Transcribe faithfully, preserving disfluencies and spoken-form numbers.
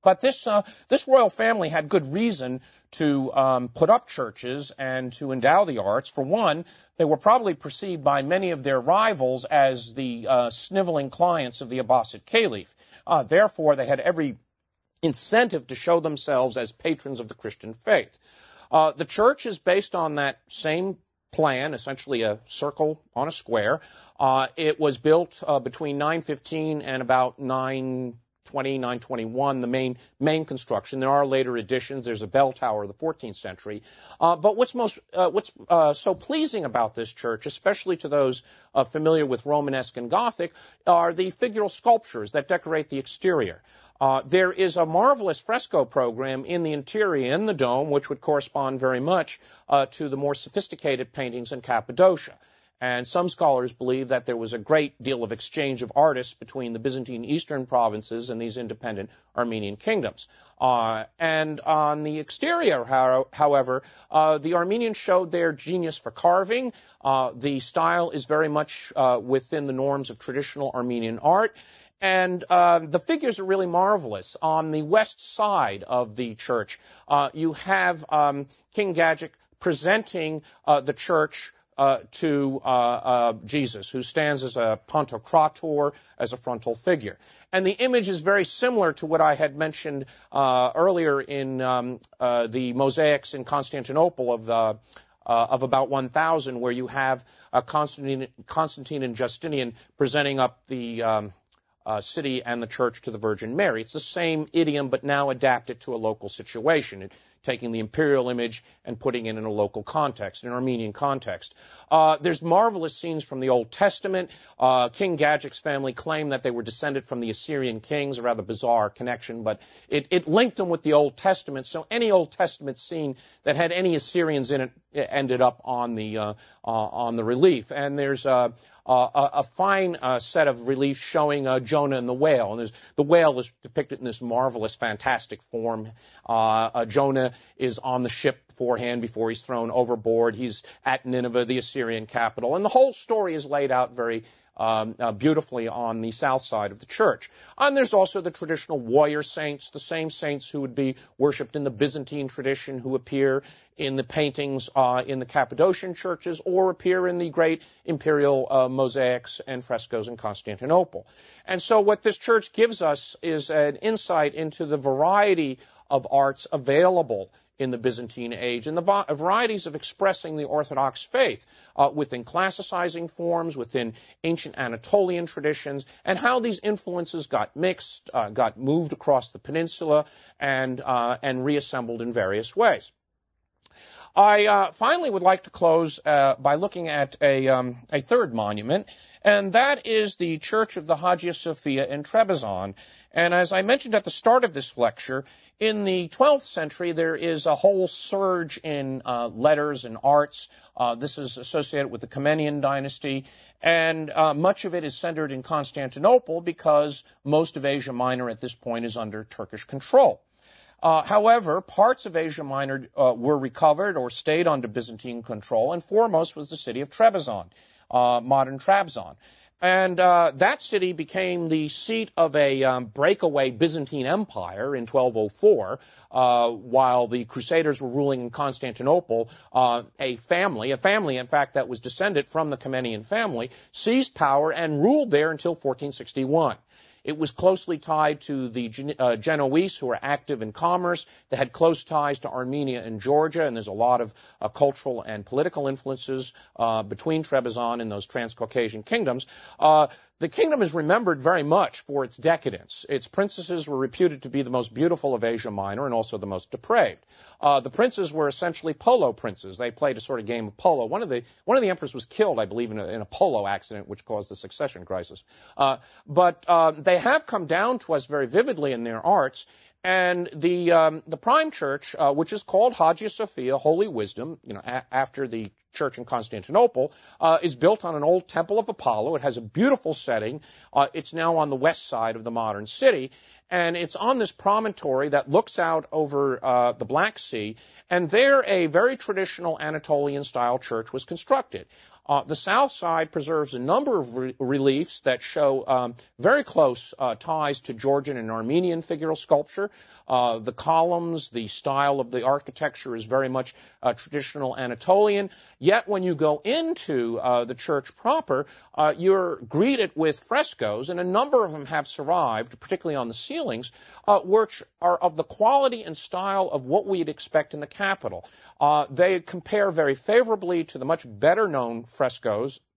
But this uh, this royal family had good reason to um, put up churches and to endow the arts. For one, they were probably perceived by many of their rivals as the uh, sniveling clients of the Abbasid Caliph. Uh, therefore, they had every incentive to show themselves as patrons of the Christian faith. Uh, the church is based on that same plan, essentially a circle on a square. Uh, it was built uh, between nine fifteen and about nine twenty, nine twenty-one, the main main construction. There are later additions. There's a bell tower of the fourteenth century. Uh, but what's most uh, what's uh, so pleasing about this church, especially to those uh, familiar with Romanesque and Gothic, are the figural sculptures that decorate the exterior. Uh, there is a marvelous fresco program in the interior, in the dome, which would correspond very much uh, to the more sophisticated paintings in Cappadocia. And some scholars believe that there was a great deal of exchange of artists between the Byzantine eastern provinces and these independent Armenian kingdoms. Uh, and on the exterior, how, however, uh, the Armenians showed their genius for carving. Uh, the style is very much uh, within the norms of traditional Armenian art. And uh, the figures are really marvelous. On the west side of the church, uh, you have um, King Gagic presenting uh, the church uh, to uh, uh, Jesus, who stands as a Pantocrator, as a frontal figure. And the image is very similar to what I had mentioned uh, earlier in um, uh, the mosaics in Constantinople of the Uh, of about one thousand, where you have uh, Constantine, Constantine and Justinian presenting up the um, uh, city and the church to the Virgin Mary. It's the same idiom, but now adapted to a local situation, it, taking the imperial image and putting it in a local context, an Armenian context. Uh, there's marvelous scenes from the Old Testament. Uh, King Gagic's family claimed that they were descended from the Assyrian kings, a rather bizarre connection, but it, it linked them with the Old Testament. So any Old Testament scene that had any Assyrians in it ended up on the uh, uh, on the relief. And there's uh, uh, a fine uh, set of reliefs showing uh, Jonah and the whale. And there's, the whale is depicted in this marvelous, fantastic form. Uh, uh, Jonah is on the ship beforehand before he's thrown overboard. He's at Nineveh, the Assyrian capital. And the whole story is laid out very Um, uh, beautifully on the south side of the church. And there's also the traditional warrior saints, the same saints who would be worshipped in the Byzantine tradition, who appear in the paintings uh, in the Cappadocian churches or appear in the great imperial uh, mosaics and frescoes in Constantinople. And so what this church gives us is an insight into the variety of arts available in the Byzantine age, and the varieties of expressing the Orthodox faith uh, within classicizing forms, within ancient Anatolian traditions, and how these influences got mixed, uh, got moved across the peninsula, and uh, and reassembled in various ways. I uh, finally would like to close uh, by looking at a, um, a third monument, and that is the Church of the Hagia Sophia in Trebizond. And as I mentioned at the start of this lecture, in the twelfth century, there is a whole surge in uh, letters and arts. Uh, this is associated with the Comnenian dynasty, and uh, much of it is centered in Constantinople because most of Asia Minor at this point is under Turkish control. Uh, however, parts of Asia Minor uh, were recovered or stayed under Byzantine control, and foremost was the city of Trebizond, uh, modern Trabzon. And uh, that city became the seat of a um, breakaway Byzantine empire in twelve oh four, uh, while the Crusaders were ruling in Constantinople. Uh, a family, a family, in fact, that was descended from the Comnenian family, seized power and ruled there until fourteen sixty-one. It was closely tied to the Gen- uh, Genoese, who were active in commerce. They had close ties to Armenia and Georgia, and there's a lot of uh, cultural and political influences uh, between Trebizond and those Transcaucasian kingdoms. Uh, the kingdom is remembered very much for its decadence. Its princesses were reputed to be the most beautiful of Asia Minor and also the most depraved. Uh, the princes were essentially polo princes. They played a sort of game of polo. One of the one of the emperors was killed, I believe, in a, in a polo accident, which caused the succession crisis. Uh, but uh, they have come down to us very vividly in their arts. And the um, the prime church, uh, which is called Hagia Sophia, Holy Wisdom, you know, a- after the church in Constantinople, uh, is built on an old temple of Apollo. It has a beautiful setting. Uh, it's now on the west side of the modern city. and it's on this promontory that looks out over uh, the Black Sea, and there a very traditional Anatolian-style church was constructed. Uh, the south side preserves a number of re- reliefs that show um, very close uh, ties to Georgian and Armenian figural sculpture. Uh, the columns, the style of the architecture is very much uh, traditional Anatolian. Yet when you go into uh, the church proper, uh, you're greeted with frescoes, and a number of them have survived, particularly on the ceilings, uh, which are of the quality and style of what we'd expect in the capital. Uh, they compare very favorably to the much better-known frescoes